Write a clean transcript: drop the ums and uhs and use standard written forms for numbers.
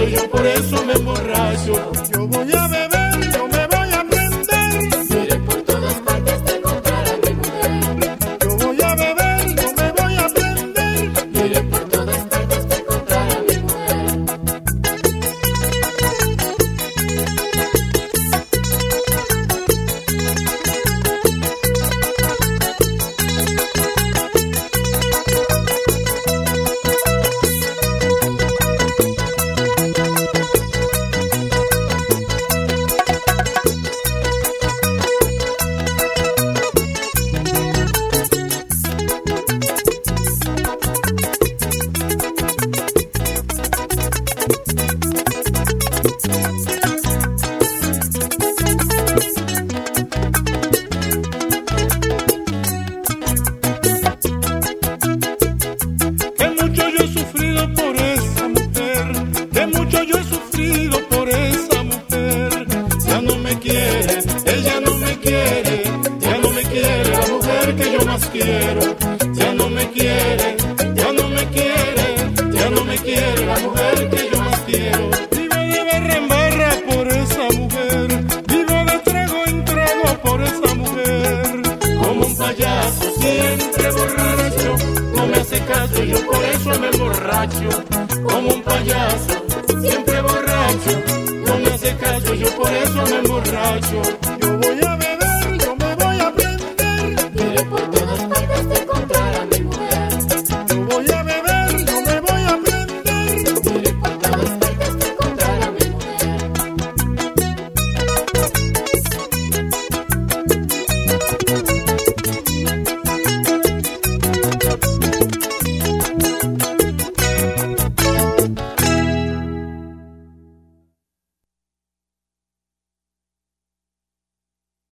caso, yo por eso me emborracho. Yo voy a beber, yo me voy a prender. Iré por todas partes de encontrar a mi mujer. Yo voy a beber, yo me voy a prender. Iré por todas partes de encontrar a mi mujer. Quiero, ya no me quiere, ya no me quiere, ya no me quiere la mujer que yo más quiero. Vivo de barra en barra por esa mujer, vivo de trago en trago por esa mujer. Como un payaso siempre borracho, no me hace caso, yo por eso me emborracho. Como un payaso siempre borracho, no me hace caso, yo por eso me emborracho.